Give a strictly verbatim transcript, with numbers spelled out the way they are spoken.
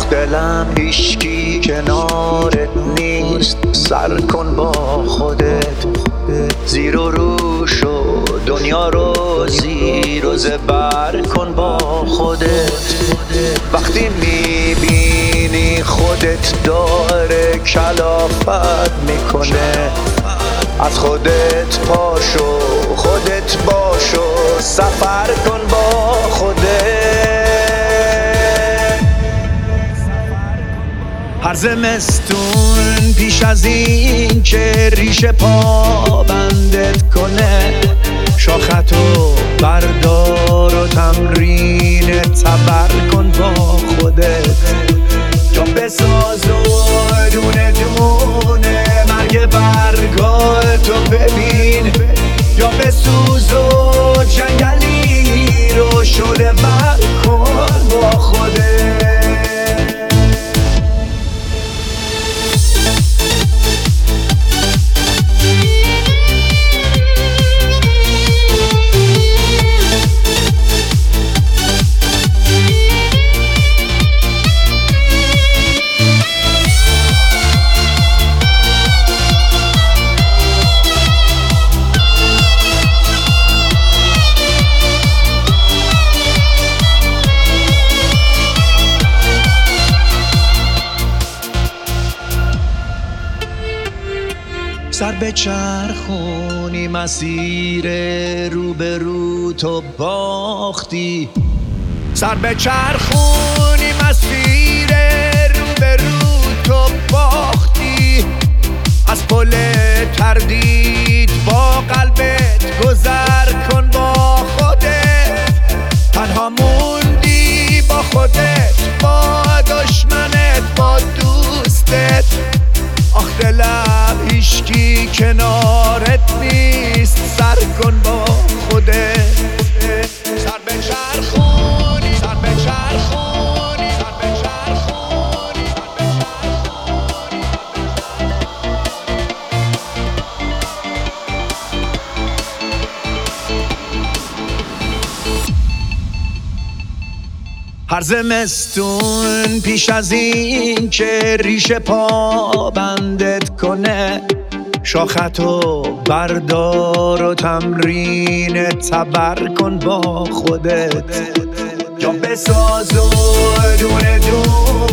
دلم هیچکی کنارت نیست، سر کن با خودت زیر و روش و دنیا رو زیر و زبر کن با خودت. وقتی میبینی خودت داره کلافت میکنه، از خودت پاشو خودت باشو سفر کن با خودت. هر زمستون پیش از این که ریشه پا بندت کنه، شاختو بردار و تمرین تبر کن با خودت. جا بساز و دونه دونه مرگ برگاه تو ببین، یا بسوز و جنگلی رو شده بر کن با خودت. سر به چرخونی مسیر رو به رو تو باختی، سر به چرخونی مسیر رو به رو تو باختی. از پل تردید با قلبت گذر کن با خودت. تنها موندی با خودت، با دشمنت، با دوستت. آخ دلم هیچکی کنارت نیست، سر کن با خودت. سر به چرخونی سر به چرخونی سر به چرخونی هر زمستون پیش از این که ریشه پا بندت کنه، شاختو بردار و تمرین تبر کن با خودت. جا بساز و دونه دونه